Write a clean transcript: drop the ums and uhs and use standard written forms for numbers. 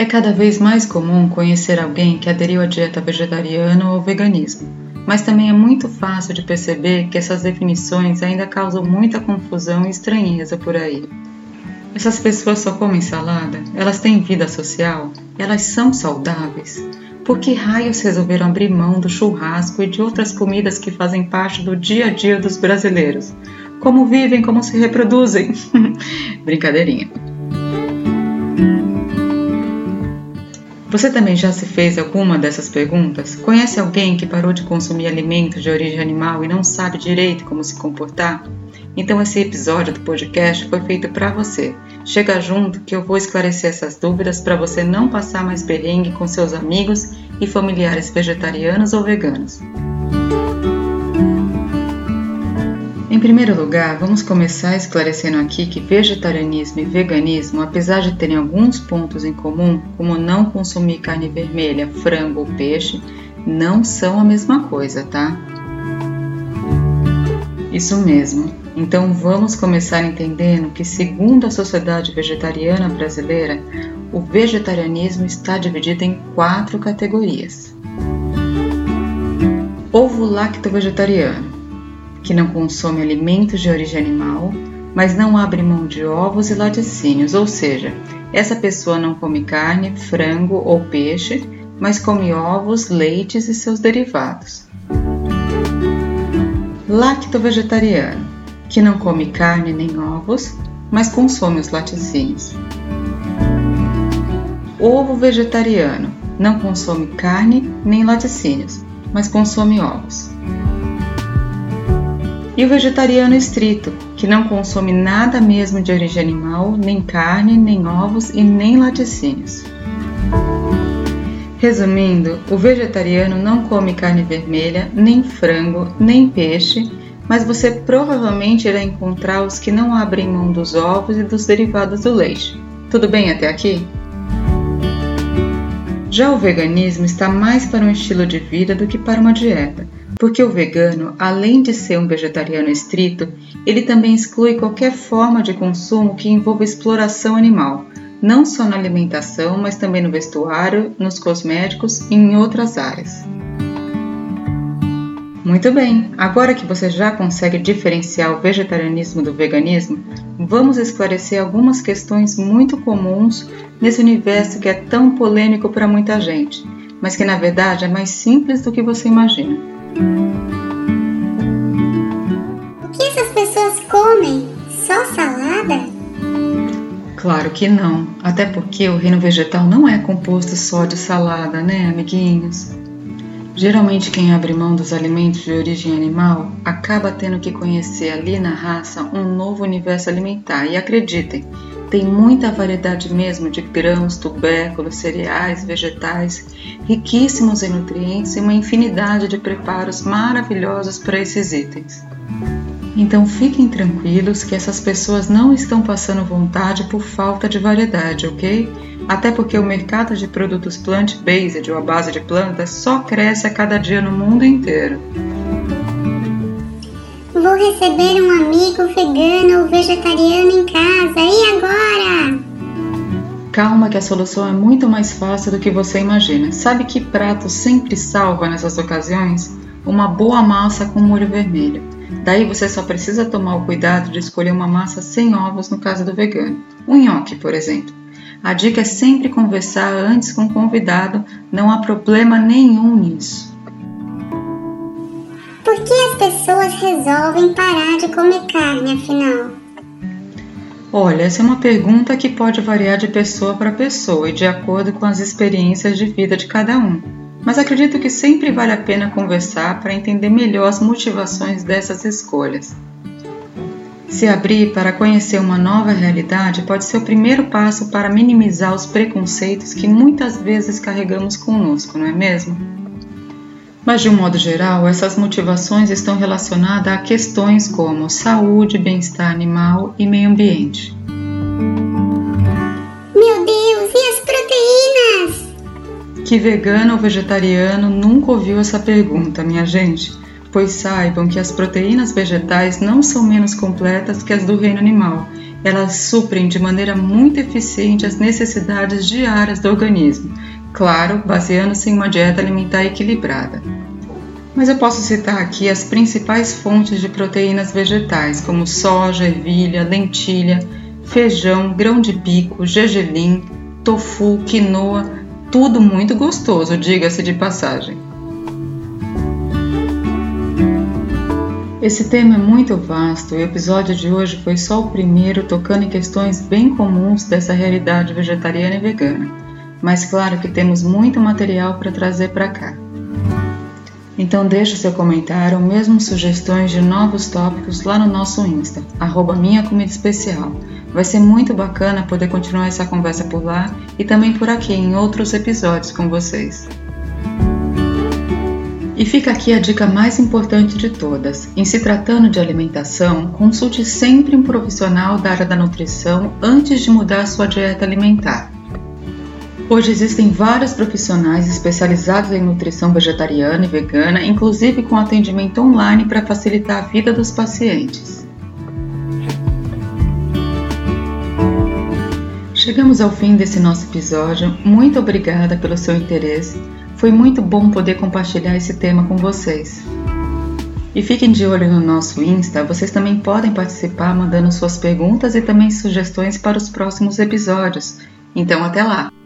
É cada vez mais comum conhecer alguém que aderiu à dieta vegetariana ou ao veganismo, mas também é muito fácil de perceber que essas definições ainda causam muita confusão e estranheza por aí. Essas pessoas só comem salada? Elas têm vida social? Elas são saudáveis? Por que raios resolveram abrir mão do churrasco e de outras comidas que fazem parte do dia a dia dos brasileiros? Como vivem, como se reproduzem? Brincadeirinha. Você também já se fez alguma dessas perguntas? Conhece alguém que parou de consumir alimentos de origem animal e não sabe direito como se comportar? Então esse episódio do podcast foi feito para você. Chega junto que eu vou esclarecer essas dúvidas para você não passar mais perrengue com seus amigos e familiares vegetarianos ou veganos. Em primeiro lugar, vamos começar esclarecendo aqui que vegetarianismo e veganismo, apesar de terem alguns pontos em comum, como não consumir carne vermelha, frango ou peixe, não são a mesma coisa, tá? Isso mesmo. Então vamos começar entendendo que, segundo a Sociedade Vegetariana Brasileira, o vegetarianismo está dividido em 4 categorias. Ovo-lacto-vegetariano, que não consome alimentos de origem animal, mas não abre mão de ovos e laticínios, ou seja, essa pessoa não come carne, frango ou peixe, mas come ovos, leites e seus derivados. Lacto-vegetariano, que não come carne nem ovos, mas consome os laticínios. Ovo-vegetariano, não consome carne nem laticínios, mas consome ovos. E o vegetariano estrito, que não consome nada mesmo de origem animal, nem carne, nem ovos e nem laticínios. Resumindo, o vegetariano não come carne vermelha, nem frango, nem peixe, mas você provavelmente irá encontrar os que não abrem mão dos ovos e dos derivados do leite. Tudo bem até aqui? Já o veganismo está mais para um estilo de vida do que para uma dieta, porque o vegano, além de ser um vegetariano estrito, ele também exclui qualquer forma de consumo que envolva exploração animal, não só na alimentação, mas também no vestuário, nos cosméticos e em outras áreas. Muito bem, agora que você já consegue diferenciar o vegetarianismo do veganismo, vamos esclarecer algumas questões muito comuns nesse universo que é tão polêmico para muita gente, mas que na verdade é mais simples do que você imagina. O que essas pessoas comem? Só salada? Claro que não, até porque o reino vegetal não é composto só de salada, né, amiguinhos? Geralmente quem abre mão dos alimentos de origem animal acaba tendo que conhecer ali na raça um novo universo alimentar e acreditem, tem muita variedade mesmo de grãos, tubérculos, cereais, vegetais, riquíssimos em nutrientes e uma infinidade de preparos maravilhosos para esses itens. Então fiquem tranquilos que essas pessoas não estão passando vontade por falta de variedade, ok? Até porque o mercado de produtos plant-based ou à base de plantas só cresce a cada dia no mundo inteiro. Vou receber um amigo vegano ou vegetariano em casa, e agora? Calma que a solução é muito mais fácil do que você imagina. Sabe que prato sempre salva nessas ocasiões? Uma boa massa com molho vermelho. Daí você só precisa tomar o cuidado de escolher uma massa sem ovos no caso do vegano. Um nhoque, por exemplo. A dica é sempre conversar antes com o convidado, não há problema nenhum nisso. Por que as pessoas resolvem parar de comer carne, afinal? Olha, essa é uma pergunta que pode variar de pessoa para pessoa e de acordo com as experiências de vida de cada um. Mas acredito que sempre vale a pena conversar para entender melhor as motivações dessas escolhas. Se abrir para conhecer uma nova realidade pode ser o primeiro passo para minimizar os preconceitos que muitas vezes carregamos conosco, não é mesmo? Mas de um modo geral, essas motivações estão relacionadas a questões como saúde, bem-estar animal e meio ambiente. Meu Deus, e as proteínas? Que vegano ou vegetariano nunca ouviu essa pergunta, minha gente? Pois saibam que as proteínas vegetais não são menos completas que as do reino animal Elas suprem de maneira muito eficiente as necessidades diárias do organismo, claro, baseando-se em uma dieta alimentar equilibrada. Mas eu posso citar aqui as principais fontes de proteínas vegetais, como soja, ervilha, lentilha, feijão, grão de bico, gergelim, tofu, quinoa, tudo muito gostoso, diga-se de passagem. Esse tema é muito vasto e o episódio de hoje foi só o primeiro tocando em questões bem comuns dessa realidade vegetariana e vegana. Mas claro que temos muito material para trazer para cá. Então deixe seu comentário ou mesmo sugestões de novos tópicos lá no nosso Insta, @minhacomida_especial. Vai ser muito bacana poder continuar essa conversa por lá e também por aqui em outros episódios com vocês. E fica aqui a dica mais importante de todas. Em se tratando de alimentação, consulte sempre um profissional da área da nutrição antes de mudar sua dieta alimentar. Hoje existem vários profissionais especializados em nutrição vegetariana e vegana, inclusive com atendimento online para facilitar a vida dos pacientes. Chegamos ao fim desse nosso episódio. Muito obrigada pelo seu interesse. Foi muito bom poder compartilhar esse tema com vocês. E fiquem de olho no nosso Insta, vocês também podem participar mandando suas perguntas e também sugestões para os próximos episódios. Então até lá!